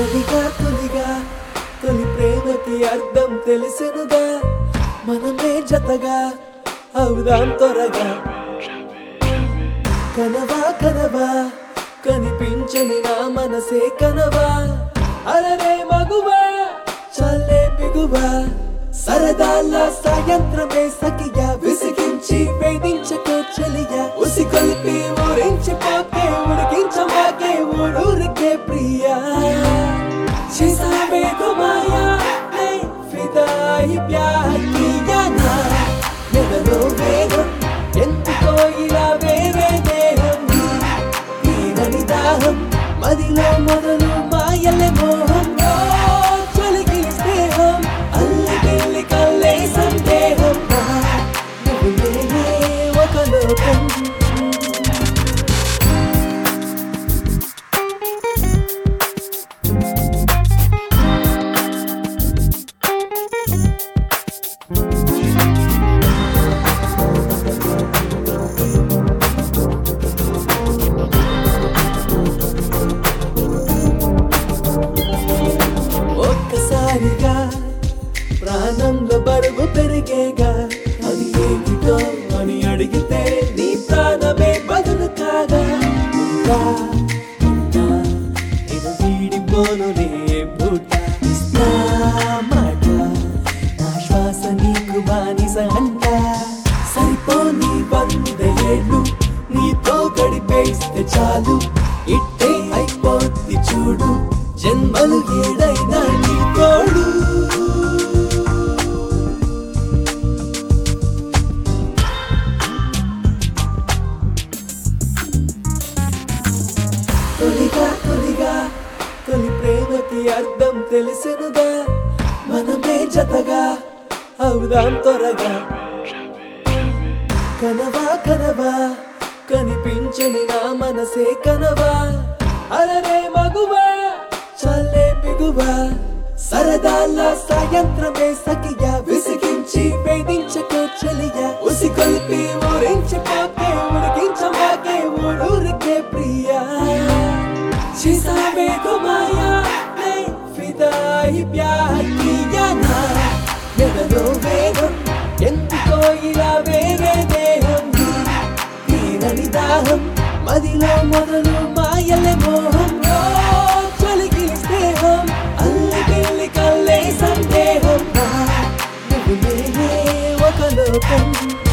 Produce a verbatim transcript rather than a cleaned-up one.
తొలిగా తొలిగా తొలి ప్రేమకి అర్థం తెలిసెనుగా మనమే జతగా అవుదాం త్వరగా కనవా కనవా కనిపించని నా మనసే కనవా అరరే మగువా చల్లే బిగువా సరదాల సాయంత్రమే సఖియా విసిగించి వేధించకో చలియా ఉసి కొలిపి ఊరించిపోకే ఉడికించమాకే ఊరూరికే ప్రియా చేసావే గుమాయా ఫిదాయి ప్యార్ కియా నా ఎదలో వేగం ఎందుకో ఇలా వేరే దేహం తీరని దాహం మదిలో మొదలు మాయలే మోహం చలికి స్నేహం అల్లి బిల్లి కల్లే సందేహం నువ్వులే ఒక లోకం ఒక్కసారిగా ప్రాణంలో బరువు పెరిగేగా అది ఏమిటో అని అడిగితే నీ ప్రాణమే బదులు కాగా ఉంటా ఉంటా నేను వీడిపోనులే పూట ఇస్తా మాట నా శ్వాస నీకు బానిస అంట సరిపోని వంద ఏళ్ళు నీతో గడిపేస్తే చాలు ఇట్టే అయిపోద్ది చూడు జన్మలు ఏడైనా నీ తోడు తొలిగా తొలిగా తొలి ప్రేమకి అర్థం తెలిసెనుగా మనమే జతగా అవుదాం త్వరగా కనవా కనవా కనిపించని నా మనసే కనవా అరరే మగువా చల్లే బిగువా సరదాల సాయంత్రమే సఖియా విసిగించి వేధించకో చలియా ఉసి కొలిపి ఊరించిపోకే ఉడికించమాకే ఊరూరికే ప్రియా చేసావే గుమాయా ఫిదాయి ప్యార్ కియా నా ఎదలో వేగం ఎందుకో ఇలా వేరే దేహం తీరని దాహం మదిలో మొదలు మాయలే మోహం చలికి స్నేహం అల్లి బిల్లి కల్లే సందేహం నువ్వులే ఒక లోకం